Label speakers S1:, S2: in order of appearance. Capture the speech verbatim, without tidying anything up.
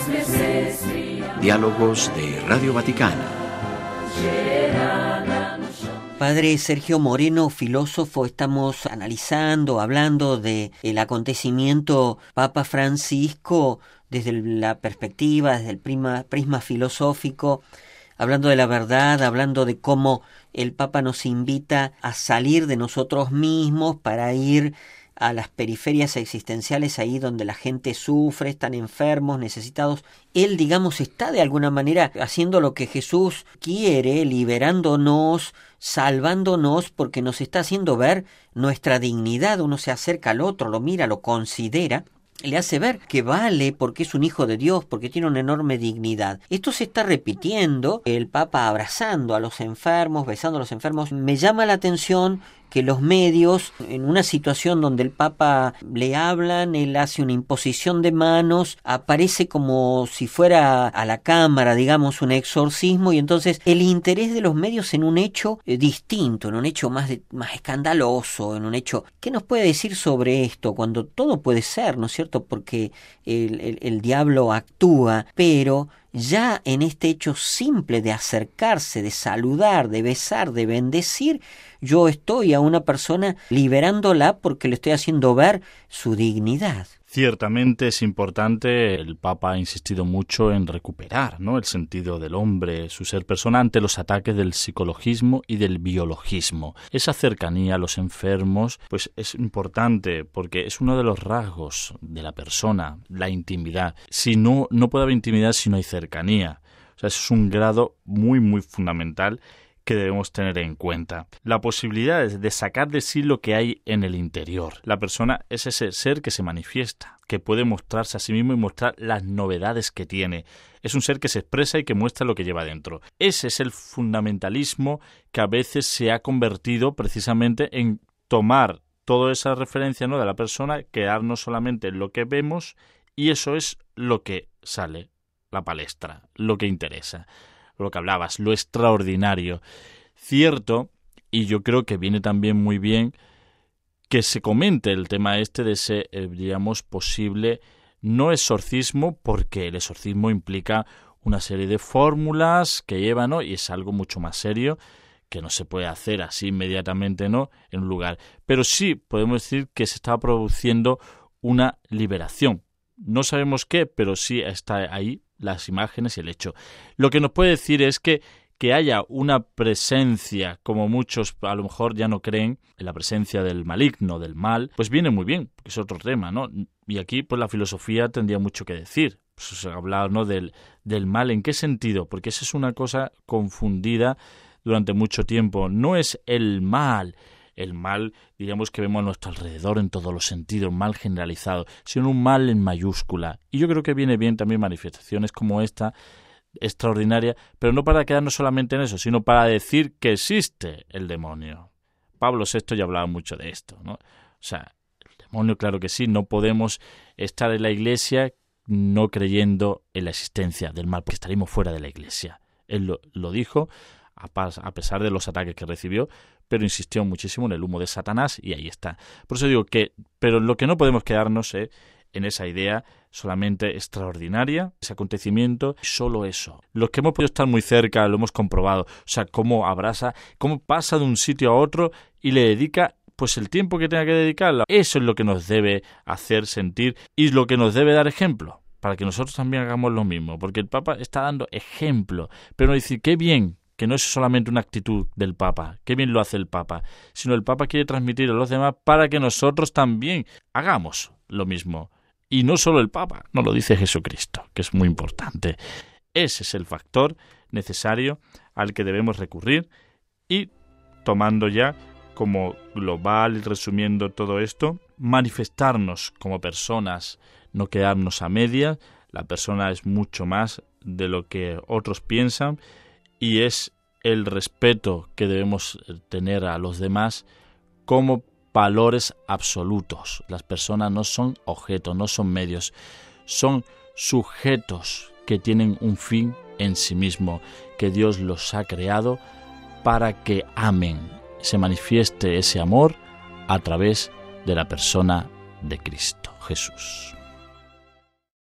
S1: Diálogos de Radio Vaticana.
S2: Padre Sergio Moreno, filósofo, estamos analizando, hablando de el acontecimiento Papa Francisco desde la perspectiva, desde el prisma, prisma filosófico, hablando de la verdad, hablando de cómo el Papa nos invita a salir de nosotros mismos para ir a las periferias existenciales, ahí donde la gente sufre, están enfermos, necesitados. Él, digamos, está de alguna manera haciendo lo que Jesús quiere, liberándonos, salvándonos, porque nos está haciendo ver nuestra dignidad. Uno se acerca al otro, lo mira, lo considera, le hace ver que vale porque es un hijo de Dios, porque tiene una enorme dignidad. Esto se está repitiendo, el Papa abrazando a los enfermos, besando a los enfermos. Me llama la atención que los medios, en una situación donde el Papa le hablan, él hace una imposición de manos, aparece como si fuera a la cámara, digamos, un exorcismo, y entonces el interés de los medios en un hecho eh, distinto, en un hecho más, de, más escandaloso, en un hecho... ¿Qué nos puede decir sobre esto? Cuando todo puede ser, ¿no es cierto? Porque el, el, el diablo actúa, pero... ya en este hecho simple de acercarse, de saludar, de besar, de bendecir, yo estoy a una persona liberándola porque le estoy haciendo ver su dignidad.
S3: Ciertamente es importante, el Papa ha insistido mucho en recuperar, ¿no?, el sentido del hombre, su ser persona, ante los ataques del psicologismo y del biologismo. Esa cercanía a los enfermos pues es importante porque es uno de los rasgos de la persona, la intimidad. Si no, no puede haber intimidad si no hay cercanía. O sea, eso es un grado muy, muy fundamental que debemos tener en cuenta. La posibilidad de sacar de sí lo que hay en el interior. La persona es ese ser que se manifiesta, que puede mostrarse a sí mismo y mostrar las novedades que tiene. Es un ser que se expresa y que muestra lo que lleva dentro. Ese es el fundamentalismo que a veces se ha convertido precisamente en tomar toda esa referencia, ¿no?, de la persona, quedarnos solamente en lo que vemos, y eso es lo que sale, la palestra, lo que interesa. Lo que hablabas, lo extraordinario. Cierto, y yo creo que viene también muy bien que se comente el tema este de ese, eh, digamos, posible no exorcismo, porque el exorcismo implica una serie de fórmulas que lleva, ¿no?, y es algo mucho más serio, que no se puede hacer así inmediatamente, ¿no?, en un lugar. Pero sí podemos decir que se está produciendo una liberación. No sabemos qué, pero sí está ahí las imágenes y el hecho. Lo que nos puede decir es que, que haya una presencia, como muchos a lo mejor ya no creen, en la presencia del maligno, del mal, pues viene muy bien, porque es otro tema, ¿no? Y aquí pues la filosofía tendría mucho que decir. Pues hablar, ¿no?, del, del mal, ¿en qué sentido? Porque esa es una cosa confundida durante mucho tiempo. No es el mal, el mal, digamos, que vemos a nuestro alrededor en todos los sentidos, mal generalizado, sino un mal en mayúscula. Y yo creo que viene bien también manifestaciones como esta, extraordinaria, pero no para quedarnos solamente en eso, sino para decir que existe el demonio. Pablo sexto ya hablaba mucho de esto, ¿no? O sea, el demonio, claro que sí, no podemos estar en la iglesia no creyendo en la existencia del mal, porque estaríamos fuera de la iglesia. Él lo, lo dijo, a, a pesar de los ataques que recibió, pero insistió muchísimo en el humo de Satanás, y ahí está. Por eso digo que, pero lo que no podemos quedarnos es eh, en esa idea solamente extraordinaria, ese acontecimiento, solo eso. Los que hemos podido estar muy cerca lo hemos comprobado, o sea, cómo abraza, cómo pasa de un sitio a otro y le dedica pues el tiempo que tenga que dedicarlo. Eso es lo que nos debe hacer sentir y lo que nos debe dar ejemplo, para que nosotros también hagamos lo mismo, porque el Papa está dando ejemplo, pero no decir, qué bien, que no es solamente una actitud del Papa, qué bien lo hace el Papa, sino el Papa quiere transmitir a los demás para que nosotros también hagamos lo mismo. Y no solo el Papa, nos lo dice Jesucristo, que es muy importante. Ese es el factor necesario al que debemos recurrir, y tomando ya como global y resumiendo todo esto, manifestarnos como personas, no quedarnos a medias. La persona es mucho más de lo que otros piensan, y es el respeto que debemos tener a los demás como valores absolutos. Las personas no son objetos, no son medios, son sujetos que tienen un fin en sí mismo, que Dios los ha creado para que amen, se manifieste ese amor a través de la persona de Cristo Jesús.